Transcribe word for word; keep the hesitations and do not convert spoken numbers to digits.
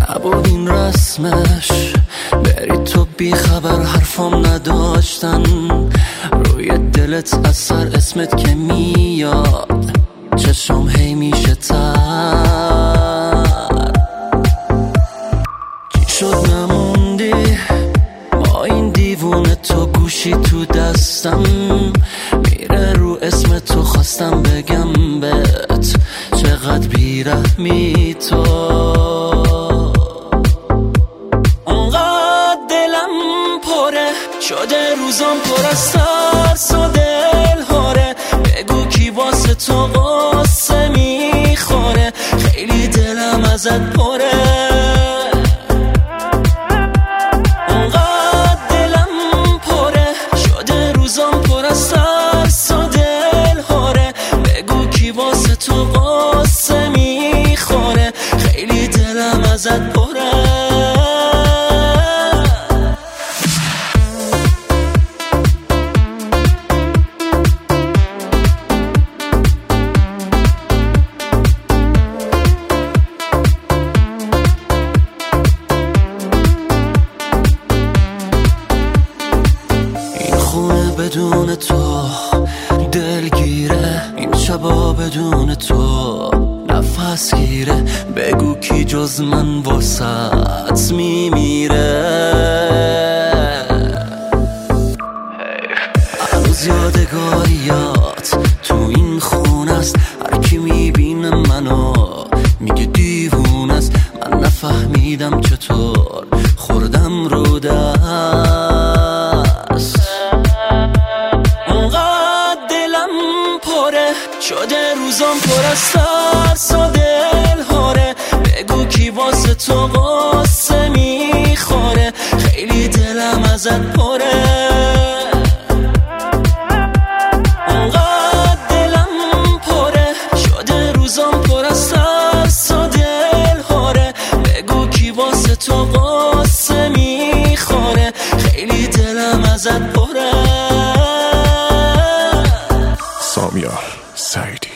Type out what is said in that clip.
نبود این رسمش، بری تو بی خبر حرفم نداشتن. روی دلت اثر اسمت که میاد، چشم هی میشه تر. چی شد نموندی با این دیوونه تو، گوشی تو دستم میره رو اسم تو، خواستم بگم بهت چقدر بیرحمی تو. انقدر دلم پره شده، روزم پر از ترس و دلهاره. بگو کی واسه تو قصه میخوره، خیلی دلم ازت پره. انقدر دلم پره شده، روزم پر از ترس و دلهاره. بگو کی واسه تو قصه میخوره، خیلی دلم ازت پره. بدون تو دلگیره، این شبا بدون تو نفس گیره. بگو کی جز من واسط میمیره. هنوز یادگاریات تو این خونه است، هر کی میبینه منو میگه دیوونه است. من نفهمیدم چطور خوردم رو دست. شده روزم پر از ترس و دلهاره. بگو کی واسه تو قصه میخوره، خیلی دلم ازت پره. انقدر دلم پره شده، روزم پر از ترس و دلهاره. بگو کی واسه تو قصه میخوره، خیلی دلم ازت پره. سامیار سعیدی.